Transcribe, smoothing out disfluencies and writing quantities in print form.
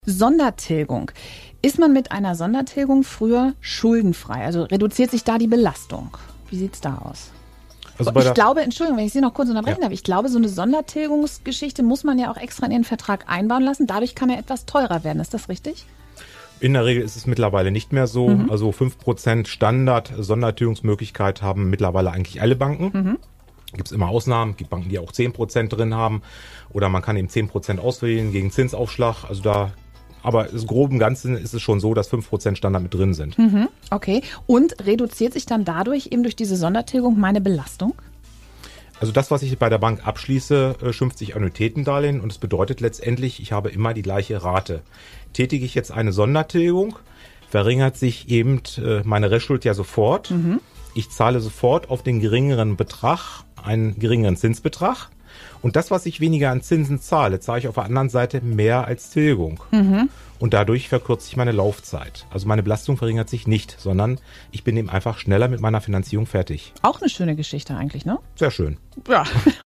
Sondertilgung. Ist man mit einer Sondertilgung früher schuldenfrei? Also reduziert sich da die Belastung? Wie sieht's da aus? Also ich glaube, Entschuldigung, wenn ich Sie noch kurz unterbrechen darf, ich glaube, so eine Sondertilgungsgeschichte muss man ja auch extra in den Vertrag einbauen lassen. Dadurch kann er etwas teurer werden. Ist das richtig? In der Regel ist es mittlerweile nicht mehr so. Also 5% Standard-Sondertilgungsmöglichkeit haben mittlerweile eigentlich alle Banken. Gibt es immer Ausnahmen, gibt Banken, die auch 10% drin haben. Oder man kann eben 10% auswählen gegen Zinsaufschlag. Aber im groben Ganzen ist es schon so, dass 5% Standard mit drin sind. Okay. Und reduziert sich dann dadurch eben durch diese Sondertilgung meine Belastung? Also das, was ich bei der Bank abschließe, schimpft sich Annuitätendarlehen und es bedeutet letztendlich, ich habe immer die gleiche Rate. Tätige ich jetzt eine Sondertilgung, verringert sich eben meine Restschuld ja sofort. Ich zahle sofort auf den geringeren Betrag einen geringeren Zinsbetrag. Und das, was ich weniger an Zinsen zahle, zahle ich auf der anderen Seite mehr als Tilgung. Und dadurch verkürzt sich meine Laufzeit. Also meine Belastung verringert sich nicht, sondern ich bin eben einfach schneller mit meiner Finanzierung fertig. Auch eine schöne Geschichte eigentlich, ne? Sehr schön. Ja.